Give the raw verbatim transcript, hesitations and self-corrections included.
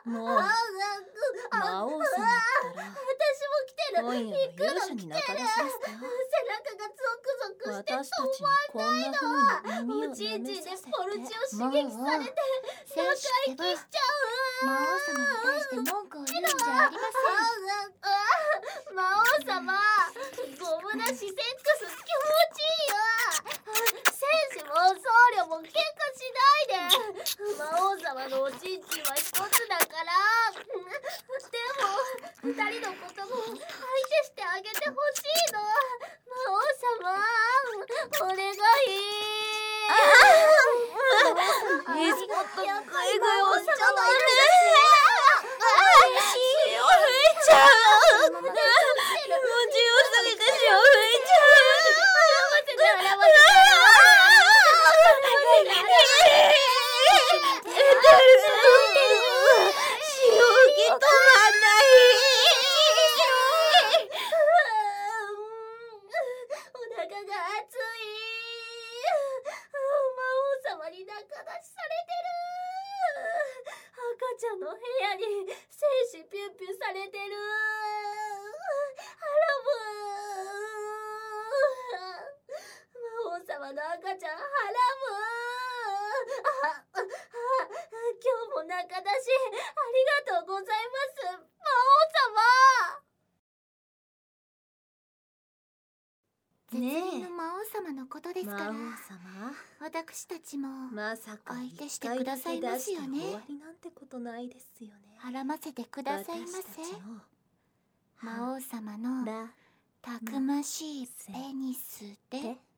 もう魔王様ったら私も来てる。 今夜は勇者に仲出しですか？ 背中がゾクゾクして私たちにこんな風に耳をおちんちんで舐めさせて、 ポルチを刺激されて戦士ってば息しちゃう。 魔王様に対して文句を言うんじゃありま魔王様、ゴムなしセックス気持ちいいわ。戦士も僧侶も喧嘩しないで。魔王様のおちんちんは一つだから。でも二人のことも相手してあげてほしいの。魔王様、お願い。 いつもとやっぱりグイグイ魔王押しちゃダ様はメ。 優しい。 血を吹いちゃう。気持ちよすぎて血を吹いちゃう。 の部屋に精子ピュンピュンされてる。あらむ。魔王様の赤ちゃんハラム。あ、あ、今日も仲だしありがとうございます魔王様。 絶倫の魔王様のことですから、 魔王様、 私たちもまさか相手してくださいますよね。 終わりなんてことないですよね。 孕ませてくださいませ。 私たちの魔王様のラたくましいペニスで。